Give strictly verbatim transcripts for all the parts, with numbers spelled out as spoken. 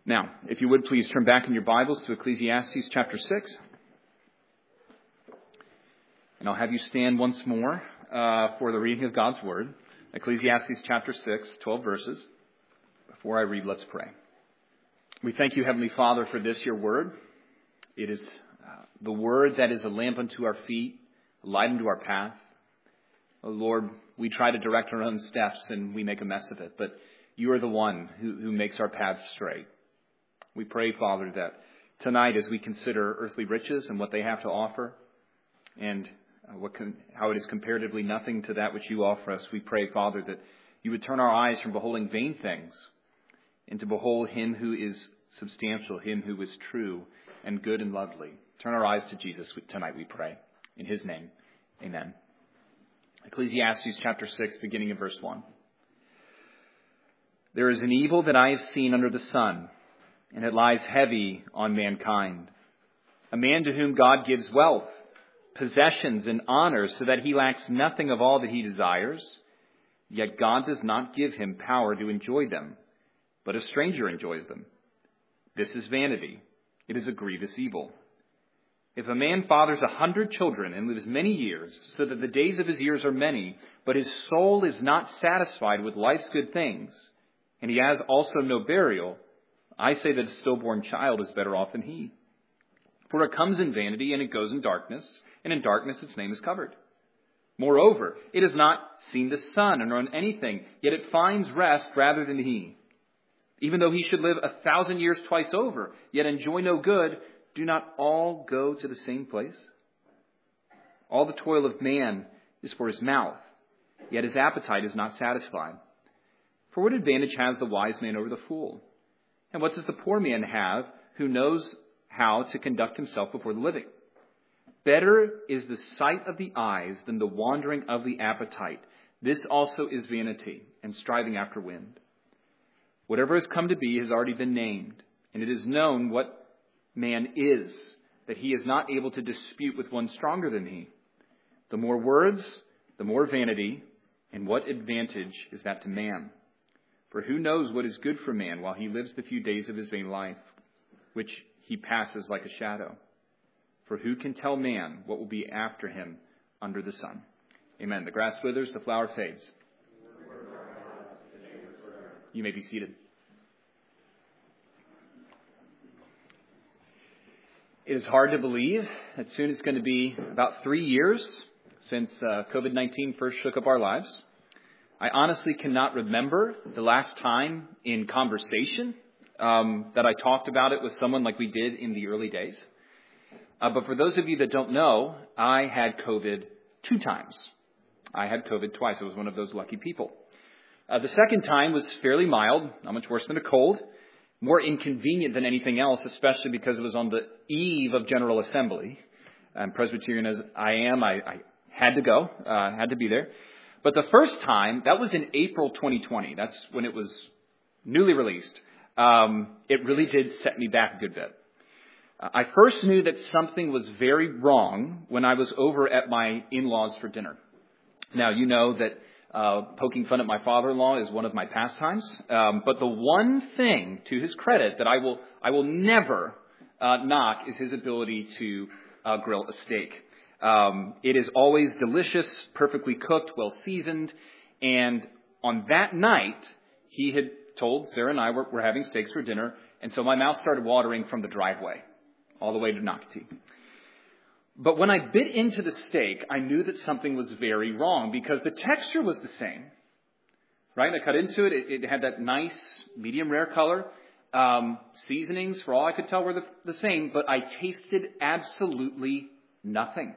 Now, if you would please turn back in your Bibles to Ecclesiastes chapter six. And I'll have you stand once more uh, for the reading of God's Word. Ecclesiastes chapter six, twelve verses. Before I read, let's pray. We thank you, Heavenly Father, for this, your Word. It is uh, the Word that is a lamp unto our feet, a light unto our path. Oh, Lord, we try to direct our own steps and we make a mess of it, but you are the one who, who makes our paths straight. We pray, Father, that tonight as we consider earthly riches and what they have to offer and what can, how it is comparatively nothing to that which you offer us, we pray, Father, that you would turn our eyes from beholding vain things and to behold him who is substantial, him who is true and good and lovely. Turn our eyes to Jesus tonight, we pray. In his name, amen. Ecclesiastes chapter six, beginning in verse one. There is an evil that I have seen under the sun, and it lies heavy on mankind. A man to whom God gives wealth, possessions, and honor, so that he lacks nothing of all that he desires. Yet God does not give him power to enjoy them, but a stranger enjoys them. This is vanity. It is a grievous evil. If a man fathers a hundred children and lives many years, so that the days of his years are many, but his soul is not satisfied with life's good things, and he has also no burial, I say that a stillborn child is better off than he. For it comes in vanity, and it goes in darkness, and in darkness its name is covered. Moreover, it has not seen the sun and known anything, yet it finds rest rather than he. Even though he should live a thousand years twice over, yet enjoy no good, do not all go to the same place? All the toil of man is for his mouth, yet his appetite is not satisfied. For what advantage has the wise man over the fool? And what does the poor man have who knows how to conduct himself before the living? Better is the sight of the eyes than the wandering of the appetite. This also is vanity and striving after wind. Whatever has come to be has already been named, and it is known what man is, that he is not able to dispute with one stronger than he. The more words, the more vanity, and what advantage is that to man? For who knows what is good for man while he lives the few days of his vain life, which he passes like a shadow? For who can tell man what will be after him under the sun? Amen. The grass withers, the flower fades. You may be seated. It is hard to believe that soon it's going to be about three years since uh, covid nineteen first shook up our lives. I honestly cannot remember the last time in conversation um, that I talked about it with someone like we did in the early days. Uh, but for those of you that don't know, I had COVID two times. I had COVID twice. I was one of those lucky people. Uh, the second time was fairly mild, not much worse than a cold. More inconvenient than anything else, especially because it was on the eve of General Assembly. And Presbyterian as I am, I, I had to go, uh, had to be there. But the first time, that was in April twenty twenty. That's when it was newly released. Um, it really did set me back a good bit. Uh, I first knew that something was very wrong when I was over at my in-laws for dinner. Now, you know that Uh, poking fun at my father-in-law is one of my pastimes. Um, but the one thing, to his credit, that I will I will never uh, knock is his ability to uh, grill a steak. Um, it is always delicious, perfectly cooked, well seasoned. And on that night, he had told Sarah and I we're, we're having steaks for dinner. And so my mouth started watering from the driveway all the way to Nocatee. But when I bit into the steak, I knew that something was very wrong because the texture was the same, right? I cut into it. It, it had that nice medium rare color. Um, seasonings, for all I could tell, were the, the same, but I tasted absolutely nothing.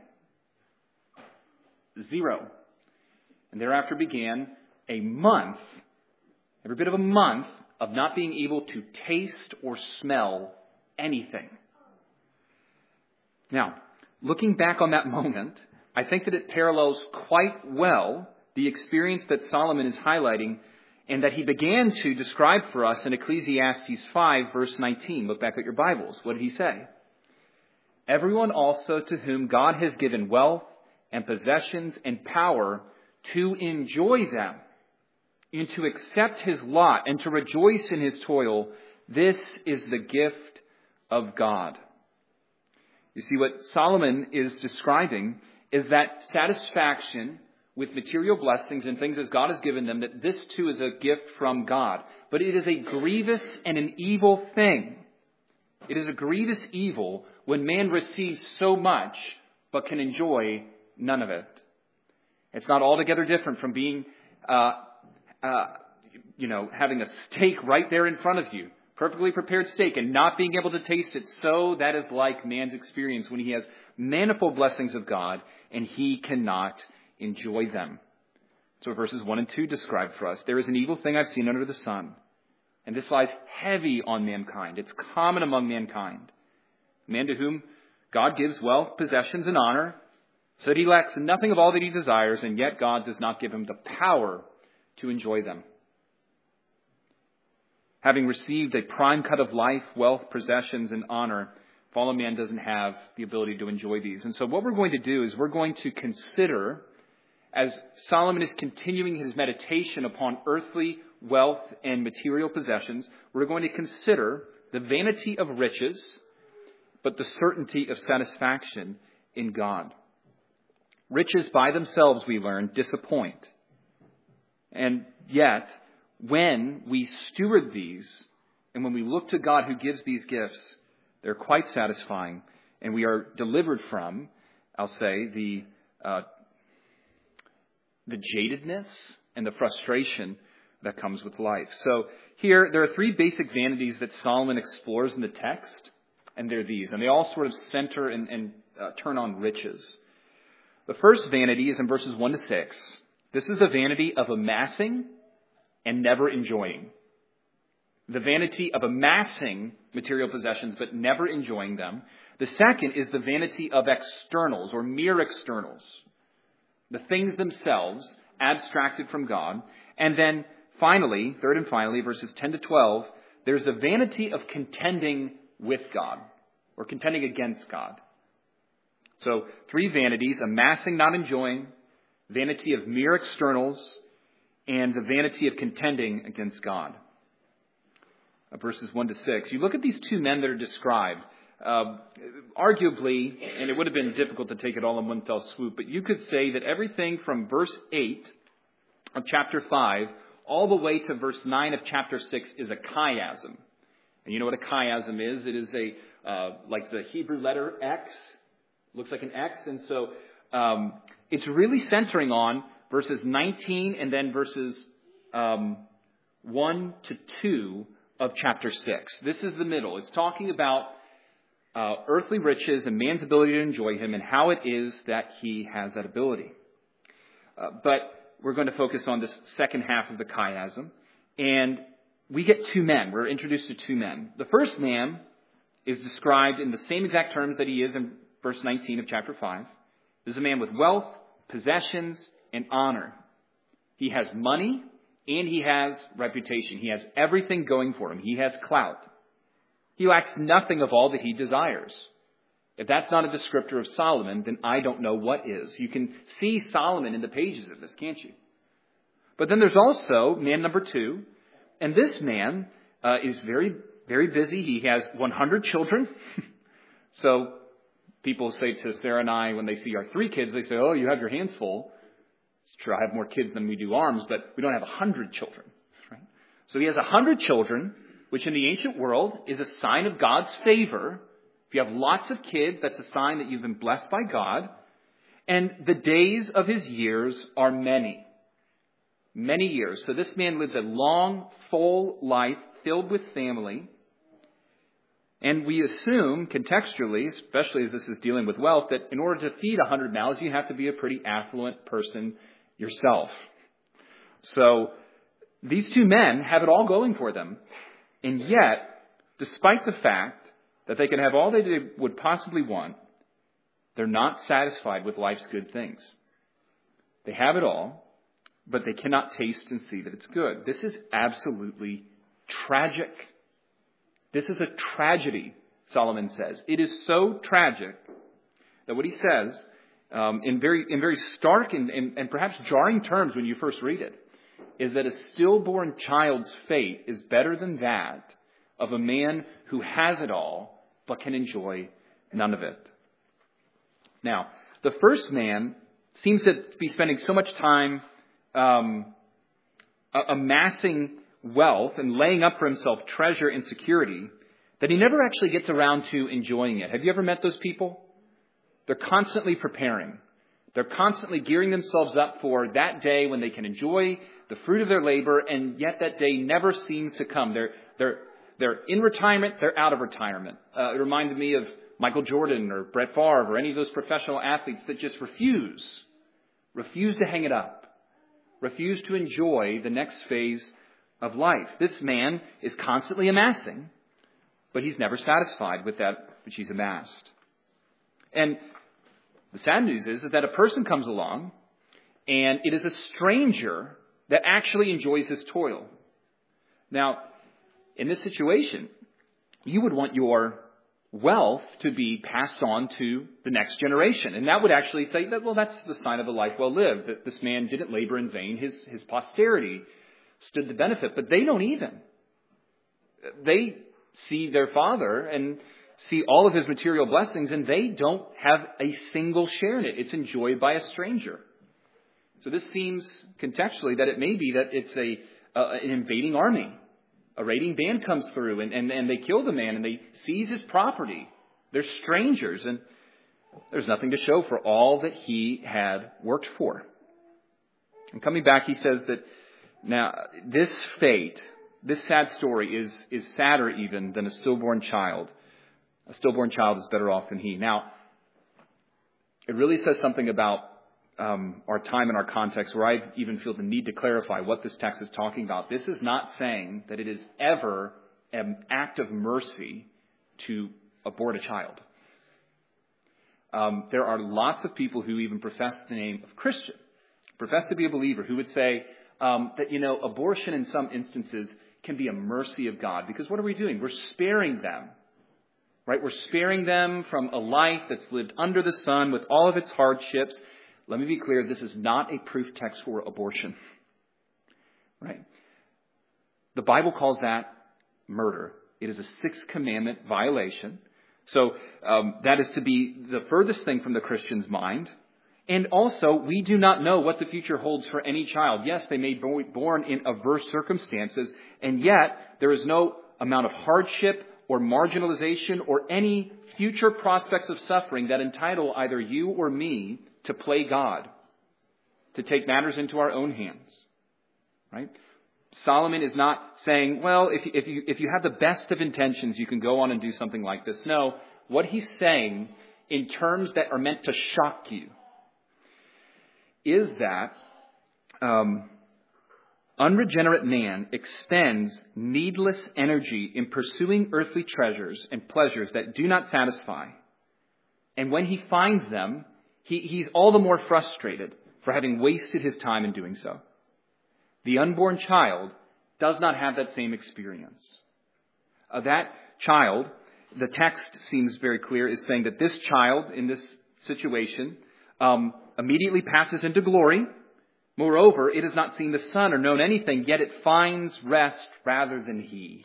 Zero. And thereafter began a month, every bit of a month, of not being able to taste or smell anything. Now, looking back on that moment, I think that it parallels quite well the experience that Solomon is highlighting and that he began to describe for us in Ecclesiastes five, verse nineteen. Look back at your Bibles. What did he say? Everyone also to whom God has given wealth and possessions and power to enjoy them and to accept his lot and to rejoice in his toil, This is the gift of God. You see, what Solomon is describing is that satisfaction with material blessings and things as God has given them, that this too is a gift from God. But it is a grievous and an evil thing. It is a grievous evil when man receives so much but can enjoy none of it. It's not altogether different from being, uh, uh, you know, having a steak right there in front of you, perfectly prepared steak, and not being able to taste it. So that is like man's experience when he has manifold blessings of God and he cannot enjoy them. So verses one and two describe for us, there is an evil thing I've seen under the sun, and this lies heavy on mankind. It's common among mankind. A man to whom God gives wealth, possessions, and honor, so that he lacks nothing of all that he desires, and yet God does not give him the power to enjoy them. Having received a prime cut of life, wealth, possessions, and honor, fallen man doesn't have the ability to enjoy these. And so what we're going to do is we're going to consider, as Solomon is continuing his meditation upon earthly wealth and material possessions, we're going to consider the vanity of riches, but the certainty of satisfaction in God. Riches by themselves, we learn, disappoint. And yet, when we steward these, and when we look to God who gives these gifts, they're quite satisfying, and we are delivered from, I'll say, the uh, the jadedness and the frustration that comes with life. So here, there are three basic vanities that Solomon explores in the text, and they're these, and they all sort of center and, and uh, turn on riches. The first vanity is in verses one to six. This is the vanity of amassing and never enjoying. The vanity of amassing material possessions but never enjoying them. The second is the vanity of externals or mere externals. The things themselves abstracted from God. And then finally, third and finally, verses ten to twelve, there's the vanity of contending with God or contending against God. So three vanities: amassing, not enjoying, vanity of mere externals, and the vanity of contending against God. Uh, verses one to six. You look at these two men that are described. Uh, arguably, and it would have been difficult to take it all in one fell swoop, but you could say that everything from verse eight of chapter five all the way to verse nine of chapter six is a chiasm. And you know what a chiasm is? It is a uh, like the Hebrew letter X. Looks like an X. And so um, it's really centering on verses nineteen and then verses um, one to two of chapter six. This is the middle. It's talking about uh, earthly riches and man's ability to enjoy him and how it is that he has that ability. Uh, but we're going to focus on this second half of the chiasm. And we get two men. We're introduced to two men. The first man is described in the same exact terms that he is in verse nineteen of chapter five. This is a man with wealth, possessions, and honor. He has money and he has reputation. He has everything going for him. He has clout. He lacks nothing of all that he desires. If that's not a descriptor of Solomon, then I don't know what is. You can see Solomon in the pages of this, can't you? But then there's also man number two. And this man uh, is very, very busy. He has one hundred children. So people say to Sarah and I, when they see our three kids, they say, oh, you have your hands full. It's true, I have more kids than we do arms, but we don't have a hundred children. Right? So he has a hundred children, which in the ancient world is a sign of God's favor. If you have lots of kids, that's a sign that you've been blessed by God. And the days of his years are many. Many years. So this man lives a long, full life filled with family. And we assume, contextually, especially as this is dealing with wealth, that in order to feed a hundred mouths, you have to be a pretty affluent person yourself. So these two men have it all going for them. And yet, despite the fact that they can have all they would possibly want, they're not satisfied with life's good things. They have it all, but they cannot taste and see that it's good. This is absolutely tragic. This is a tragedy, Solomon says. It is so tragic that what he says, um, in very in very stark and, and, and perhaps jarring terms when you first read it, is that a stillborn child's fate is better than that of a man who has it all but can enjoy none of it. Now, the first man seems to be spending so much time um, amassing wealth and laying up for himself treasure and security that he never actually gets around to enjoying it. Have you ever met those people? They're constantly preparing. They're constantly gearing themselves up for that day when they can enjoy the fruit of their labor, and yet that day never seems to come. They're they're they're in retirement. They're out of retirement. Uh, it reminded me of Michael Jordan or Brett Favre or any of those professional athletes that just refuse, refuse to hang it up, refuse to enjoy the next phase of life. This man is constantly amassing, but he's never satisfied with that which he's amassed. And the sad news is that a person comes along, and it is a stranger that actually enjoys his toil. Now, in this situation, you would want your wealth to be passed on to the next generation. And that would actually say that, well, that's the sign of a life well lived, that this man didn't labor in vain. His, his posterity stood to benefit, but they don't even. They see their father and see all of his material blessings, and they don't have a single share in it. It's enjoyed by a stranger. So this seems contextually that it may be that it's a uh, an invading army. A raiding band comes through and, and, and they kill the man and they seize his property. They're strangers, and there's nothing to show for all that he had worked for. And coming back, he says that now this fate, this sad story is, is sadder even than a stillborn child. A stillborn child is better off than he. Now, it really says something about um, our time and our context where I even feel the need to clarify what this text is talking about. This is not saying that it is ever an act of mercy to abort a child. Um, there are lots of people who even profess the name of Christian, profess to be a believer, who would say um, that, you know, abortion in some instances can be a mercy of God. Because what are we doing? We're sparing them. Right? We're sparing them from a life that's lived under the sun with all of its hardships. Let me be clear, this is not a proof text for abortion. Right? The Bible calls that murder. It is a Sixth Commandment violation. So um, that is to be the furthest thing from the Christian's mind. And also, we do not know what the future holds for any child. Yes, they may be born in adverse circumstances, and yet there is no amount of hardship or marginalization or any future prospects of suffering that entitle either you or me to play God, to take matters into our own hands. Right? Solomon is not saying, well, if, if you if you have the best of intentions, you can go on and do something like this. No, what he's saying in terms that are meant to shock you is that um, unregenerate man expends needless energy in pursuing earthly treasures and pleasures that do not satisfy. And when he finds them, he, he's all the more frustrated for having wasted his time in doing so. The unborn child does not have that same experience. Uh, that child, the text seems very clear, is saying that this child in this situation um, immediately passes into glory. Moreover, it has not seen the sun or known anything, yet it finds rest rather than he.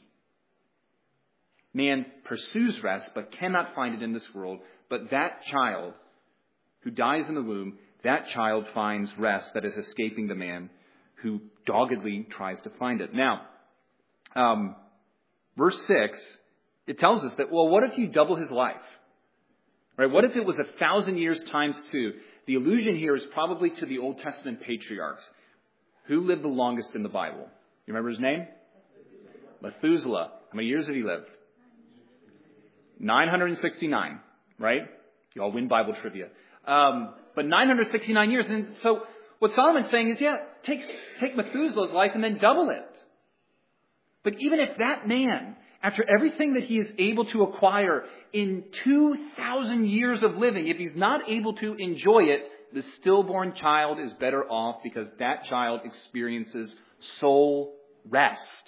Man pursues rest, but cannot find it in this world. But that child who dies in the womb, that child finds rest that is escaping the man who doggedly tries to find it. Now, um, verse six, it tells us that, well, what if you double his life? Right? What if it was a thousand years times two? The allusion here is probably to the Old Testament patriarchs. Who lived the longest in the Bible? You remember his name? Methuselah. How many years did he live? nine hundred sixty-nine, right? You all win Bible trivia. Um, but nine hundred sixty-nine years. And so what Solomon's saying is, yeah, take, take Methuselah's life and then double it. But even if that man, after everything that he is able to acquire in two thousand years of living, if he's not able to enjoy it, the stillborn child is better off because that child experiences soul rest.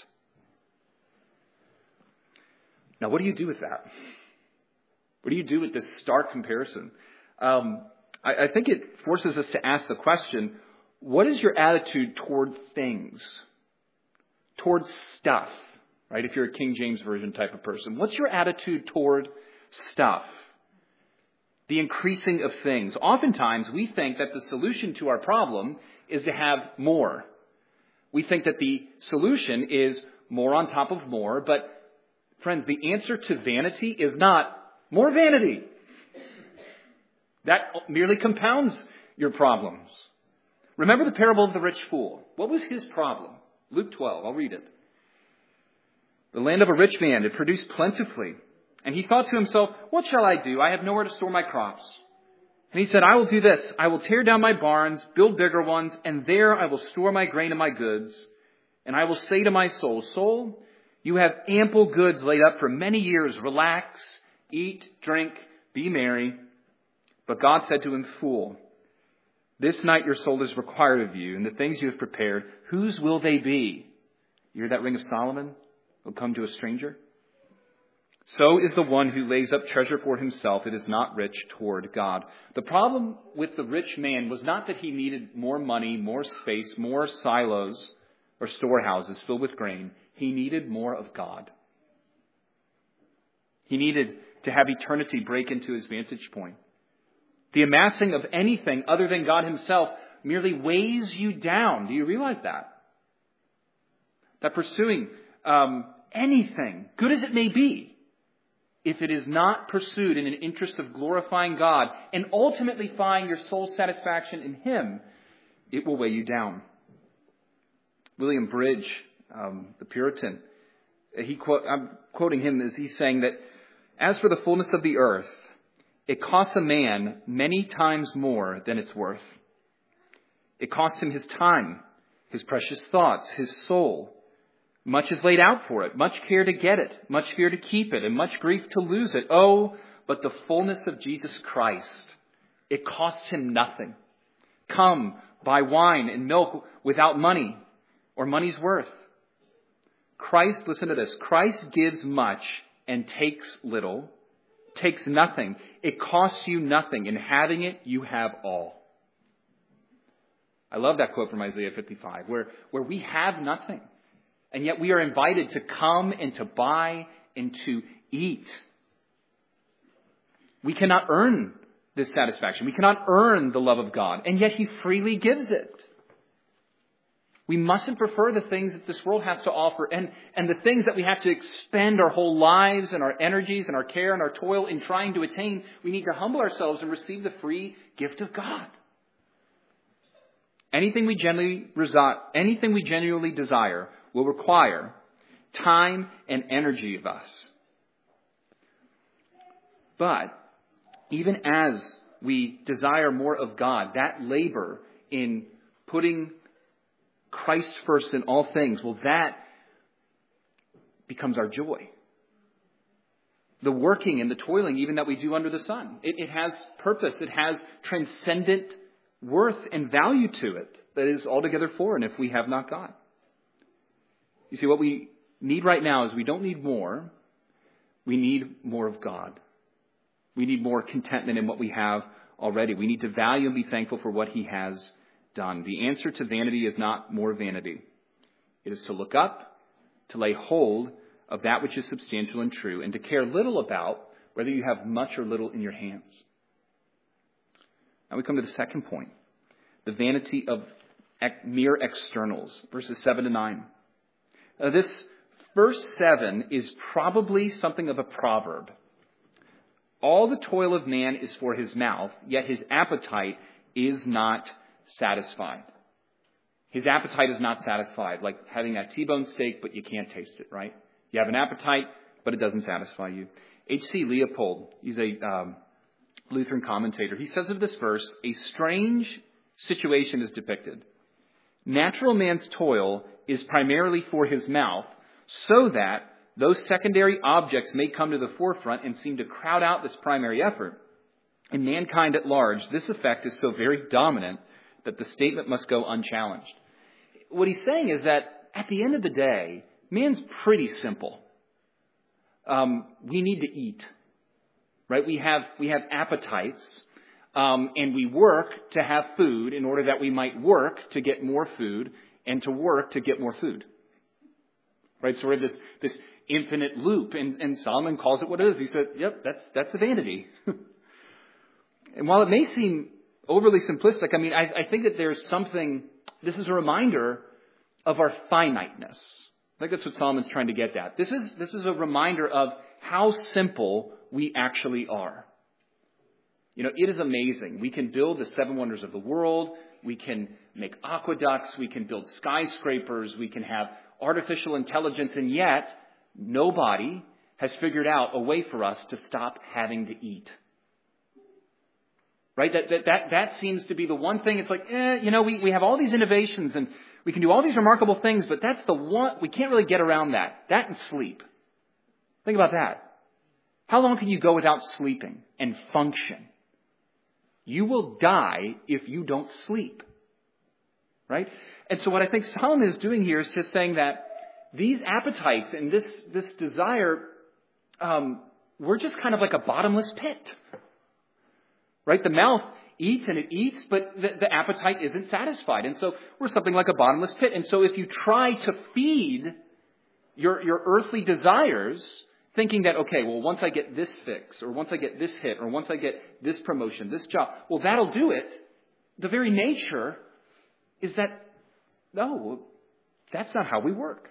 Now, what do you do with that? What do you do with this stark comparison? Um, I, I think it forces us to ask the question, what is your attitude toward things, towards stuff? right? If you're a King James Version type of person. What's your attitude toward stuff? The increasing of things. Oftentimes we think that the solution to our problem is to have more. We think that the solution is more on top of more, but friends, the answer to vanity is not more vanity. That merely compounds your problems. Remember the parable of the rich fool. What was his problem? Luke twelve, I'll read it. The land of a rich man, it produced plentifully. And he thought to himself, what shall I do? I have nowhere to store my crops. And he said, I will do this. I will tear down my barns, build bigger ones, and there I will store my grain and my goods. And I will say to my soul, soul, you have ample goods laid up for many years. Relax, eat, drink, be merry. But God said to him, fool, this night your soul is required of you, and the things you have prepared, whose will they be? You hear that ring of Solomon? Will come to a stranger? So is the one who lays up treasure for himself. It is not rich toward God. The problem with the rich man was not that he needed more money, more space, more silos or storehouses filled with grain. He needed more of God. He needed to have eternity break into his vantage point. The amassing of anything other than God himself merely weighs you down. Do you realize that? That pursuing um, anything, good as it may be, if it is not pursued in an interest of glorifying God and ultimately find your soul's satisfaction in him, it will weigh you down. William Bridge, um, the Puritan, he quote, I'm quoting him as he's saying that, as for the fullness of the earth, it costs a man many times more than it's worth. It costs him his time, his precious thoughts, his soul. Much is laid out for it, much care to get it, much fear to keep it, and much grief to lose it. Oh, but the fullness of Jesus Christ, it costs him nothing. Come, buy wine and milk without money or money's worth. Christ, listen to this, Christ gives much and takes little, takes nothing. It costs you nothing. In having it, you have all. I love that quote from Isaiah fifty-five, where, where we have nothing. And yet we are invited to come and to buy and to eat. We cannot earn this satisfaction. We cannot earn the love of God. And yet he freely gives it. We mustn't prefer the things that this world has to offer and, and the things that we have to expend our whole lives and our energies and our care and our toil in trying to attain. We need to humble ourselves and receive the free gift of God. Anything we genuinely, resi- anything we genuinely desire will require time and energy of us. But even as we desire more of God, that labor in putting Christ first in all things, well, that becomes our joy. The working and the toiling, even that we do under the sun, it, it has purpose. It has transcendent worth and value to it that is altogether foreign if we have not God. You see, what we need right now is we don't need more. We need more of God. We need more contentment in what we have already. We need to value and be thankful for what he has done. The answer to vanity is not more vanity. It is to look up, to lay hold of that which is substantial and true, and to care little about whether you have much or little in your hands. Now we come to the second point, the vanity of mere externals, verses seven to nine. Uh, this verse seven is probably something of a proverb. All the toil of man is for his mouth, yet his appetite is not satisfied. His appetite is not satisfied, like having that T-bone steak, but you can't taste it, right? You have an appetite, but it doesn't satisfy you. H C Leopold, he's a um, Lutheran commentator. He says of this verse, a strange situation is depicted. Natural man's toil is primarily for his mouth, so that those secondary objects may come to the forefront and seem to crowd out this primary effort. In mankind at large, this effect is so very dominant that the statement must go unchallenged. What he's saying is that at the end of the day, man's pretty simple. Um, we need to eat, right? We have we have appetites, um, and we work to have food in order that we might work to get more food and to work to get more food. right? So we're in this, this infinite loop, and, and Solomon calls it what it is. He said, yep, that's, that's a vanity. And while it may seem overly simplistic, I mean, I, I think that there's something, this is a reminder of our finiteness. I think that's what Solomon's trying to get at. This is, this is a reminder of how simple we actually are. You know, it is amazing. We can build the seven wonders of the world. We can make aqueducts. We can build skyscrapers. We can have artificial intelligence. And yet, nobody has figured out a way for us to stop having to eat. Right? That, that, that, that seems to be the one thing. It's like, eh, you know, we, we have all these innovations and we can do all these remarkable things, but that's the one, we can't really get around that. That and sleep. Think about that. How long can you go without sleeping and function? You will die if you don't sleep. Right? And so what I think Solomon is doing here is just saying that these appetites and this, this desire, um, we're just kind of like a bottomless pit. Right? The mouth eats and it eats, but the, the appetite isn't satisfied. And so we're something like a bottomless pit. And so if you try to feed your, your earthly desires, thinking that, okay, well, once I get this fix, or once I get this hit, or once I get this promotion, this job, well, that'll do it. The very nature is that, no, that's not how we work.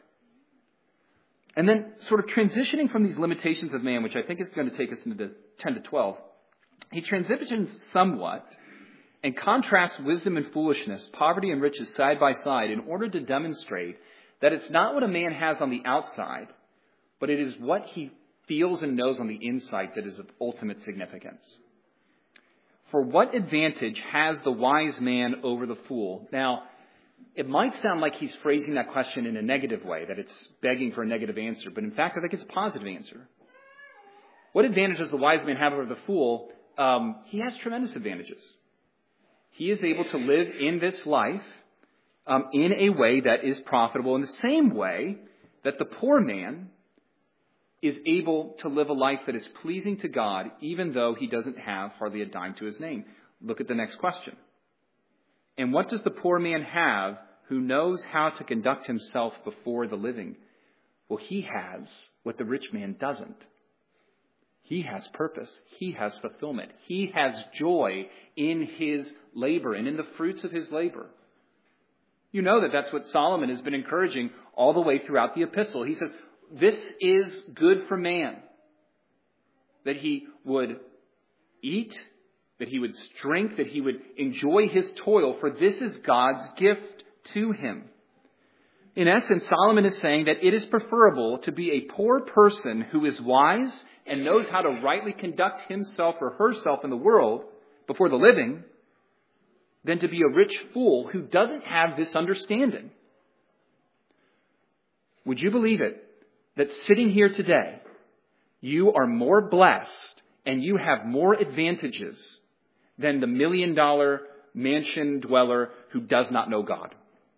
And then sort of transitioning from these limitations of man, which I think is going to take us into ten to twelve, he transitions somewhat and contrasts wisdom and foolishness, poverty and riches side by side in order to demonstrate that it's not what a man has on the outside, but it is what he feels and knows on the inside that is of ultimate significance. For what advantage has the wise man over the fool? Now, it might sound like he's phrasing that question in a negative way, that it's begging for a negative answer, but in fact, I think it's a positive answer. What advantage does the wise man have over the fool? Um, he has tremendous advantages. He is able to live in this life um, in a way that is profitable, in the same way that the poor man is able to live a life that is pleasing to God, even though he doesn't have hardly a dime to his name. Look at the next question. And what does the poor man have who knows how to conduct himself before the living? Well, he has what the rich man doesn't. He has purpose. He has fulfillment. He has joy in his labor and in the fruits of his labor. You know that that's what Solomon has been encouraging all the way throughout the epistle. He says, this is good for man, that he would eat, that he would strength, that he would enjoy his toil, for this is God's gift to him. In essence, Solomon is saying that it is preferable to be a poor person who is wise and knows how to rightly conduct himself or herself in the world before the living than to be a rich fool who doesn't have this understanding. Would you believe it? That sitting here today, you are more blessed and you have more advantages than the million dollar mansion dweller who does not know God.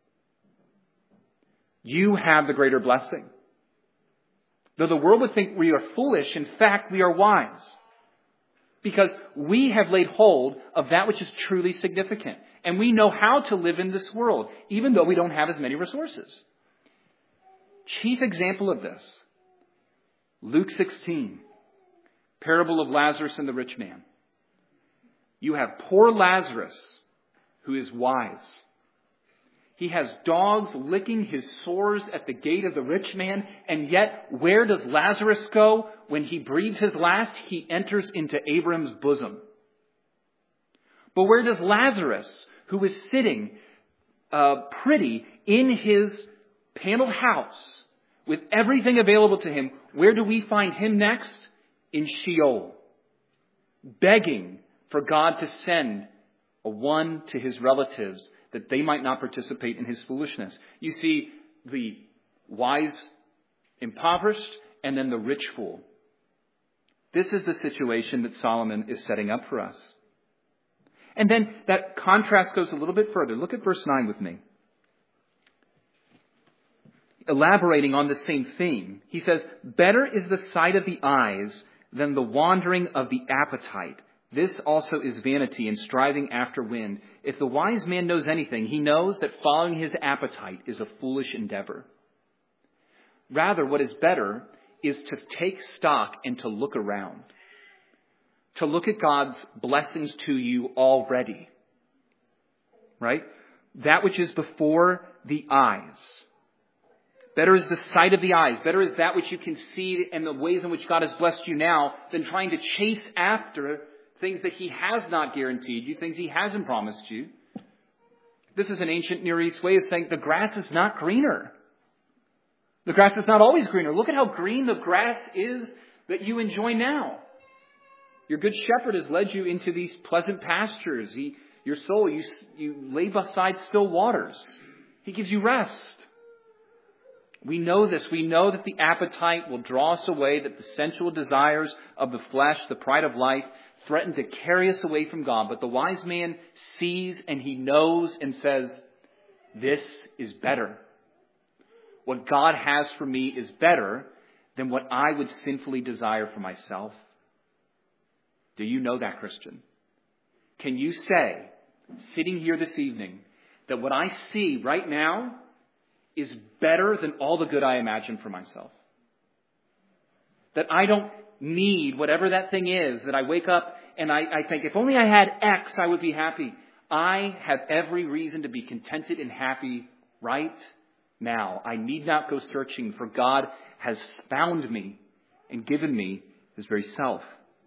You have the greater blessing. Though the world would think we are foolish, in fact, we are wise. Because we have laid hold of that which is truly significant. And we know how to live in this world, even though we don't have as many resources. Chief example of this, Luke sixteen, parable of Lazarus and the rich man. You have poor Lazarus, who is wise. He has dogs licking his sores at the gate of the rich man, and yet where does Lazarus go? When he breathes his last, he enters into Abraham's bosom. But where does Lazarus, who is sitting uh, pretty in his paneled house, with everything available to him, where do we find him next? In Sheol, begging for God to send a one to his relatives that they might not participate in his foolishness. You see the wise impoverished and then the rich fool. This is the situation that Solomon is setting up for us. And then that contrast goes a little bit further. Look at verse nine with me. Elaborating on the same theme, he says, better is the sight of the eyes than the wandering of the appetite. This also is vanity and striving after wind. If the wise man knows anything, he knows that following his appetite is a foolish endeavor. Rather, what is better is to take stock and to look around. To look at God's blessings to you already. Right? That which is before the eyes. Better is the sight of the eyes. Better is that which you can see and the ways in which God has blessed you now than trying to chase after things that He has not guaranteed you, things He hasn't promised you. This is an ancient Near East way of saying the grass is not greener. The grass is not always greener. Look at how green the grass is that you enjoy now. Your good shepherd has led you into these pleasant pastures. He, your soul, you, you lay beside still waters. He gives you rest. We know this. We know that the appetite will draw us away, that the sensual desires of the flesh, the pride of life, threaten to carry us away from God. But the wise man sees and he knows and says, this is better. What God has for me is better than what I would sinfully desire for myself. Do you know that, Christian? Can you say, sitting here this evening, that what I see right now is better than all the good I imagine for myself? That I don't need whatever that thing is, that I wake up and I, I think, if only I had X, I would be happy. I have every reason to be contented and happy right now. I need not go searching, for God has found me and given me His very self.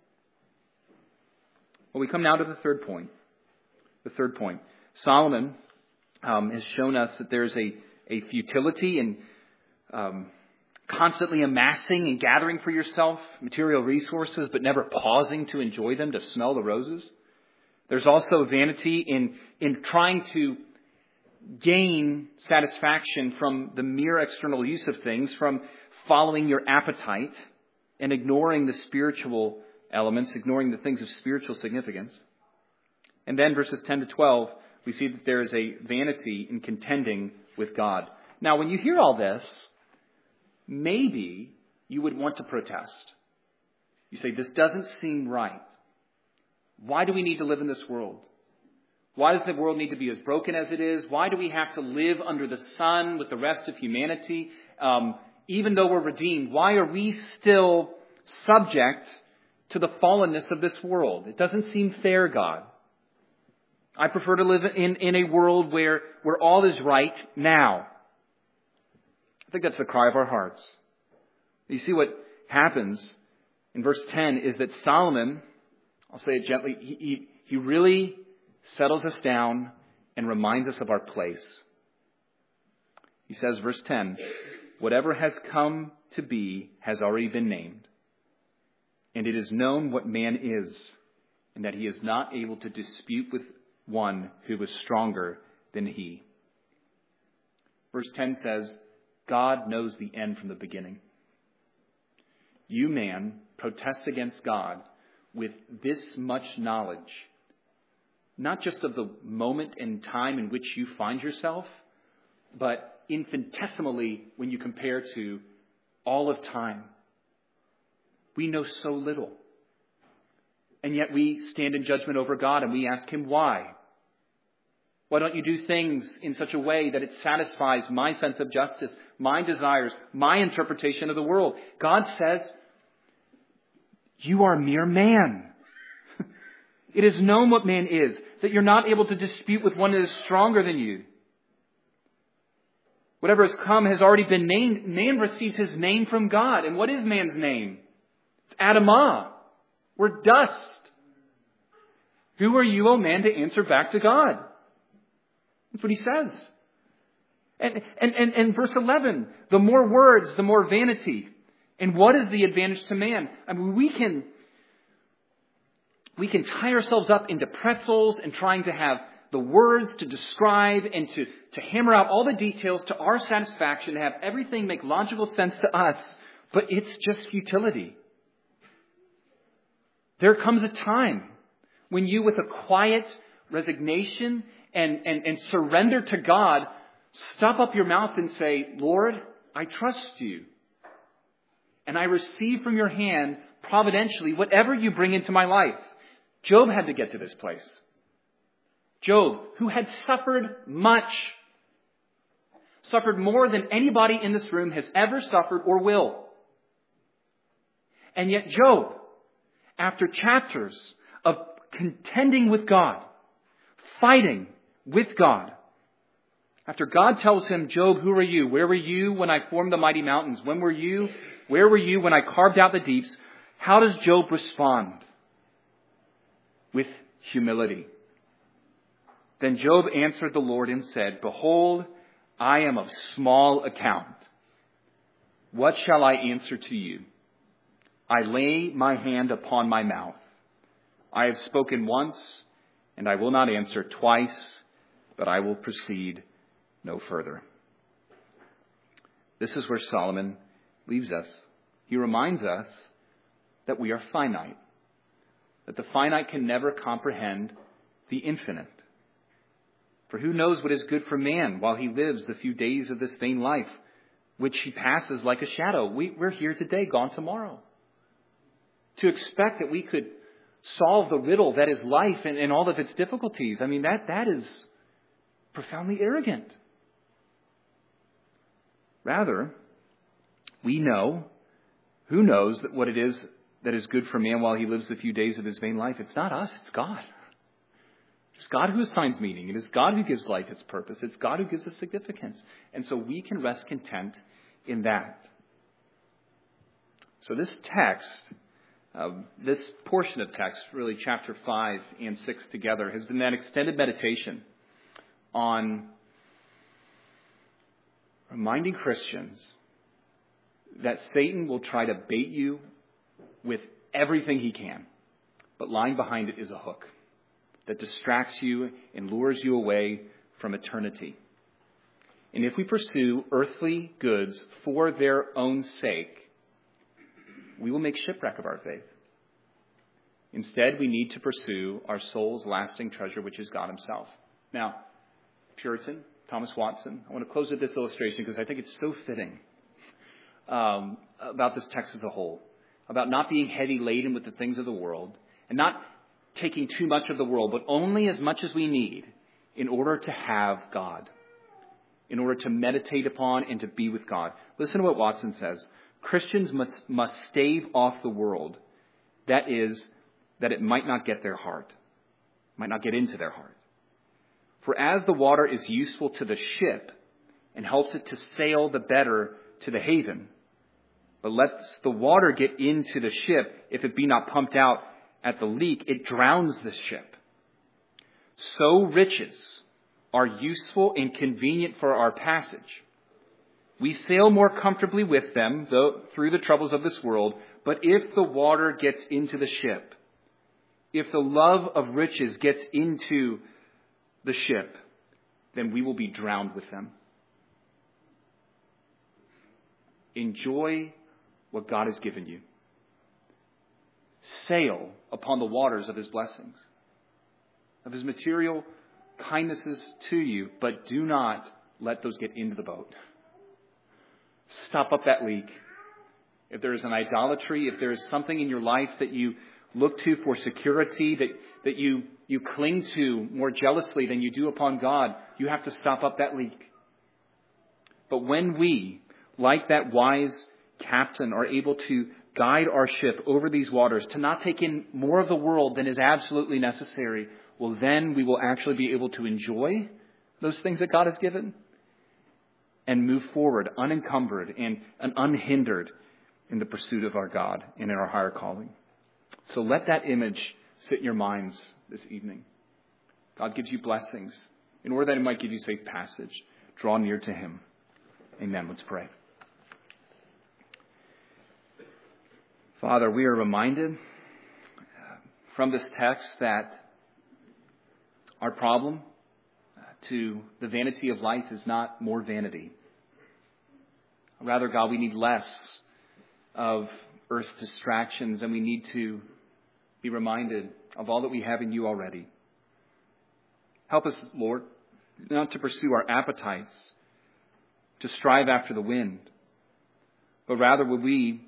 Well, we come now to the third point. The third point. Solomon um, has shown us that there's a, a futility in um, constantly amassing and gathering for yourself material resources, but never pausing to enjoy them, to smell the roses. There's also vanity in, in trying to gain satisfaction from the mere external use of things, from following your appetite and ignoring the spiritual elements, ignoring the things of spiritual significance. And then verses ten to twelve, we see that there is a vanity in contending with God. Now, when you hear all this, maybe you would want to protest. You say, this doesn't seem right. Why do we need to live in this world? Why does the world need to be as broken as it is? Why do we have to live under the sun with the rest of humanity? Um, even though we're redeemed, why are we still subject to the fallenness of this world? It doesn't seem fair, God. I prefer to live in, in a world where, where all is right now. I think that's the cry of our hearts. You see what happens in verse ten is that Solomon, I'll say it gently, he, he, he really settles us down and reminds us of our place. He says, verse ten, whatever has come to be has already been named. And it is known what man is, and that he is not able to dispute with one who is stronger than he. Verse ten says, God knows the end from the beginning. You, man, protest against God with this much knowledge, not just of the moment and time in which you find yourself, but infinitesimally when you compare to all of time. We know so little. And yet we stand in judgment over God and we ask Him why. Why don't you do things in such a way that it satisfies my sense of justice, my desires, my interpretation of the world? God says, you are mere man. It is known what man is, that you're not able to dispute with one that is stronger than you. Whatever has come has already been named. Man receives his name from God. And what is man's name? It's Adamah. We're dust. Who are you, O man, to answer back to God? That's what he says. And, and, and, and verse eleven, the more words, the more vanity. And what is the advantage to man? I mean, we can, we can tie ourselves up into pretzels and trying to have the words to describe and to, to hammer out all the details to our satisfaction, to have everything make logical sense to us. But it's just futility. There comes a time when you, with a quiet resignation and, and, and surrender to God, stop up your mouth and say, Lord, I trust you. And I receive from your hand providentially whatever you bring into my life. Job had to get to this place. Job, who had suffered much, suffered more than anybody in this room has ever suffered or will. And yet Job, after chapters of contending with God, fighting with God, after God tells him, Job, who are you? Where were you when I formed the mighty mountains? When were you? Where were you when I carved out the deeps? How does Job respond? With humility. Then Job answered the Lord and said, behold, I am of small account. What shall I answer to you? I lay my hand upon my mouth. I have spoken once, and I will not answer twice, but I will proceed no further. This is where Solomon leaves us. He reminds us that we are finite, that the finite can never comprehend the infinite. For who knows what is good for man while he lives the few days of this vain life, which he passes like a shadow. We, we're here today, gone tomorrow. To expect that we could solve the riddle that is life and, and all of its difficulties, I mean, that that is profoundly arrogant. Rather, we know, who knows that what it is that is good for man while he lives the few days of his vain life? It's not us, it's God. It's God who assigns meaning. It is God who gives life its purpose. It's God who gives us significance. And so we can rest content in that. So this text, uh, this portion of text, really chapter five and six together, has been that extended meditation on reminding Christians that Satan will try to bait you with everything he can, but lying behind it is a hook that distracts you and lures you away from eternity. And if we pursue earthly goods for their own sake, we will make shipwreck of our faith. Instead, we need to pursue our soul's lasting treasure, which is God himself. Now, Puritan, Thomas Watson, I want to close with this illustration because I think it's so fitting um, about this text as a whole, about not being heavy laden with the things of the world and not taking too much of the world, but only as much as we need in order to have God, in order to meditate upon and to be with God. Listen to what Watson says. Christians must, must stave off the world. That is, that it might not get their heart, might not get into their heart. For as the water is useful to the ship and helps it to sail the better to the haven, but lets the water get into the ship, if it be not pumped out at the leak, it drowns the ship. So riches are useful and convenient for our passage. We sail more comfortably with them, though through the troubles of this world, but if the water gets into the ship, if the love of riches gets into the ship, then we will be drowned with them. Enjoy what God has given you. Sail upon the waters of his blessings, of his material kindnesses to you, but do not let those get into the boat. Stop up that leak. If there is an idolatry, if there is something in your life that you look to for security, that, that you, you cling to more jealously than you do upon God, you have to stop up that leak. But when we, like that wise captain, are able to guide our ship over these waters, to not take in more of the world than is absolutely necessary, well, then we will actually be able to enjoy those things that God has given and move forward unencumbered and, and unhindered in the pursuit of our God and in our higher calling. So let that image sit in your minds this evening. God gives you blessings in order that it might give you safe passage. Draw near to him. Amen. Let's pray. Father, we are reminded from this text that our problem to the vanity of life is not more vanity. Rather, God, we need less of earth's distractions, and we need to be reminded of all that we have in you already. Help us, Lord, not to pursue our appetites, to strive after the wind, but rather would we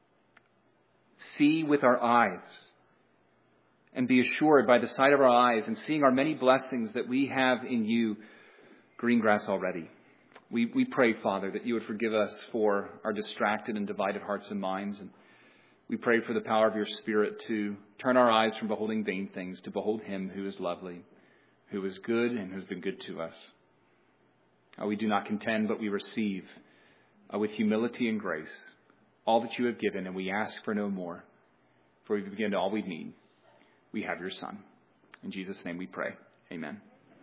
see with our eyes and be assured by the sight of our eyes and seeing our many blessings that we have in you green grass already. We, we pray, Father, that you would forgive us for our distracted and divided hearts and minds. And we pray for the power of your Spirit to turn our eyes from beholding vain things to behold him who is lovely, who is good, and who has been good to us. Uh, we do not contend, but we receive uh, with humility and grace all that you have given, and we ask for no more. For we've given all we need. We have your Son. In Jesus' name we pray. Amen.